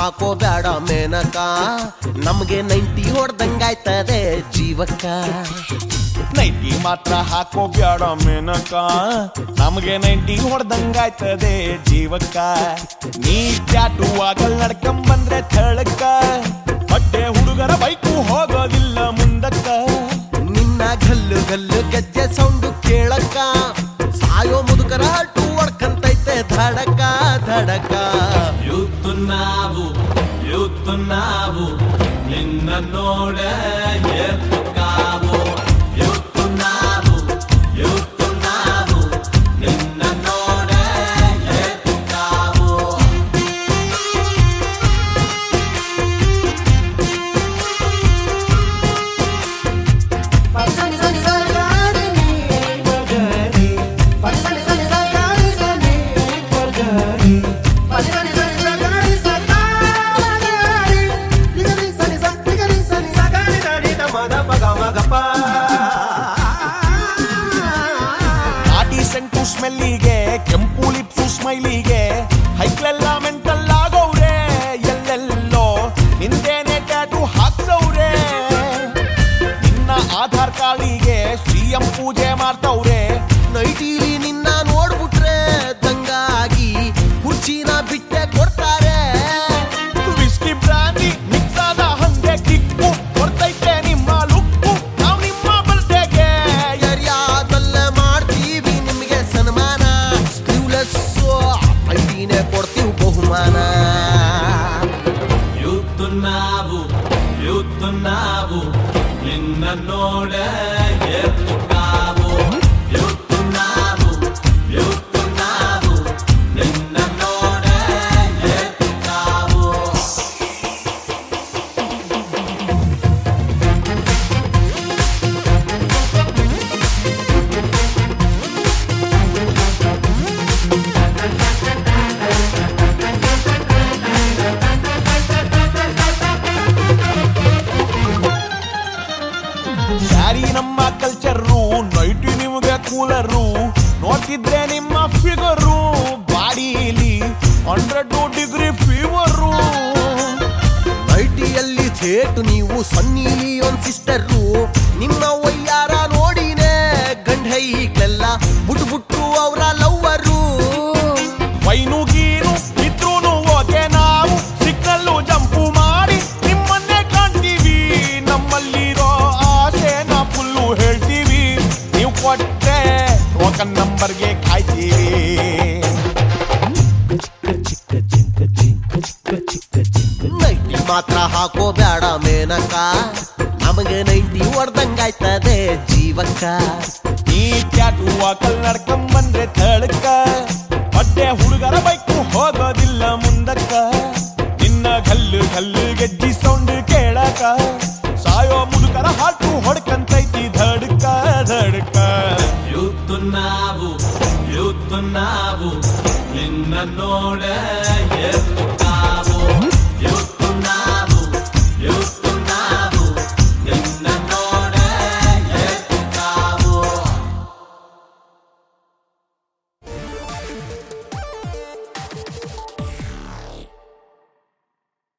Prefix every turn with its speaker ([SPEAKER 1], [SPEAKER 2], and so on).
[SPEAKER 1] ಹಾಕೋ ಬ್ಯಾಡ ಮೇನಕ ನಮ್ಗೆ 90 ಹೊಡ್ದಂಗಾಯ್ತದೆ ಜೀವಕ್ಕ
[SPEAKER 2] ನೈಟಿ ಮಾತ್ರ ಹಾಕೋ ಬ್ಯಾಡ ಮೇನಕ ನಮ್ಗೆ 90 ಹೊಡ್ದಂಗಾಯ್ತದೆ ಜೀವಕ್ಕ ನೀ ಟ್ಯಾಟು ಆಗಲ್ ನಡ್ಕೊಂಬಂದ್ರೆ ಥಳಕ್ಕ ಬಟ್ಟೆ ಹುಡುಗರ ಬೈಕು ಹೋಗೋದಿಲ್ಲ ಮುಂದಕ್ಕ
[SPEAKER 1] ನಿನ್ನ ಗಲ್ಲು ಗಲ್ಲು ಗೆಜ್ಜೆ ಸೌಂಡು ಕೇಳಕ್ಕ ಸಾಯೋ ಮುದುಕರ ಹಟ್ಟು ಹೊಡ್ಕಂತೈತೆ ಧಡಕ ಧಡಕ
[SPEAKER 3] ಯೂತ್ತು ನಾವು ನಿನ್ನ ನೋಡ ಎತ್ತು ಕಾವು ಯೂತ್ತು ನಾವು ನಿನ್ನ ನೋಡ ಎತ್ತು ಕಾವು
[SPEAKER 2] ಸೆಂಟು ಸ್ಮೆಲ್ಲಿಗೆ ಕೆಂಪು ಲಿಪ್ಸು ಸ್ಮೈಲಿಗೆ ಹೈಕ್ಲೆಲ್ಲ ಮೆಂಟಲ್ ಆಗೋವ್ರೆ ಎಲ್ಲೆಲ್ಲೋ ನಿಂದೇನೆ ಟ್ಯಾಟು ಹಾಕ್ಸವ್ರೆ ನಿನ್ನ ಆಧಾರ್ ಕಾರ್ಡಿಗೆ ಸಿಎಂ ಪೂಜೆ ಮಾಡ್ತವ್ರೆ
[SPEAKER 1] ನೈಟಿಲಿ ನಿನ್ನ ನೋಡ್ಬಿಟ್ರೆ ದಂಗಾಗಿ ಕುರ್ಚಿನ ಬಿಟ್ಟೆ ಕೊಡ್ತಾರೆ
[SPEAKER 2] ವಿಸ್ಕಿ ಬ್ರಾಂಡಿ ಮಿಕ್ಸ್ ಆದ ಹಂಗೆ ಕಿಕ್ಕು ಕೊಡ್ತೈತೆ ನಿಮ್ಮ ಲುಕ್ಕು ನಾವು ನಿಮ್ಮ ಬರ್ಡೆಗೆ
[SPEAKER 1] ಏರಿಯಾದಲ್ಲೇ ಮಾಡ್ತೀವಿ ನಿಮ್ಗೆ ಸನ್ಮಾನ ಸ್ಲೀವ್ಲೆಸ್ ಐಟಿನೇ ಕೊಡ್ತೀವಿ ಬಹುಮಾನ
[SPEAKER 3] ಯೂತ್ತು ನಾವು ನಿನ್ನ ನೋಡ ಎತ್ತು ಕಾವು ಯೂತ್ತು ನಾವು ನಿನ್ನ ನೋಡ ಎತ್ತು ಕಾವು
[SPEAKER 2] ಯಾರಿ ನಮ್ಮ ಕಲ್ಚರು ನೈಟಿ ನಿಮ್ಗೆ ಕೂಲರು ನೋಡ್ತಿದ್ರೆ ನಿಮ್ಮ ಫಿಗರು ಬಾಡಿಲಿ 100 ಫೀವರು
[SPEAKER 1] ಐಟಿಯಲ್ಲಿ ಥೇಟು ನೀವು ಸನ್ನಿಲಿ ಒಂದ್ ಸಿಸ್ಟರು ನಿಮ್ಮ ವಯ್ಯಾರ ನೋಡಿನೇ ಗಂಡ ಈಗಲೆಲ್ಲ ಬಿಟ್ಬಿಟ್ಟು ಅವರ ಲವ್ವರು
[SPEAKER 2] ವೈನು ಗೀನು ಇದ್ರೂನು ಓಕೆ ನಾವು ಸಿಗ್ನಲ್ಲು ಜಂಪು ಮಾಡಿ ನಿಮ್ಮನ್ನೇ ಕಾಣ್ತೀವಿ ನಮ್ಮಲ್ಲಿರೋ ಆಸೆನ ಫುಲ್ಲು ಹೇಳ್ತೀವಿ ನೀವು ಕೊಟ್ಟೆ ಟೋಕನ್ ನಂಬರ್ಗೆ ಕಾಯ್ತೀವಿ
[SPEAKER 1] ನೈಟಿ ಮಾತ್ರ ಹಾಕೋ ಬ್ಯಾಡ ಮೇನಕ ನಮಗೆ 90 ಹೊಡ್ದಂಗಾಯ್ತದೆ ಜೀವಕ್ಕ
[SPEAKER 2] ನೀ ಟ್ಯಾಟು ಹಾಕಲ್ ನಡ್ಕೊಂಬಂದ್ರೆ ಥಳಕ್ಕ ಬಟ್ಟೆ ಹುಡುಗರ ಬೈಕ್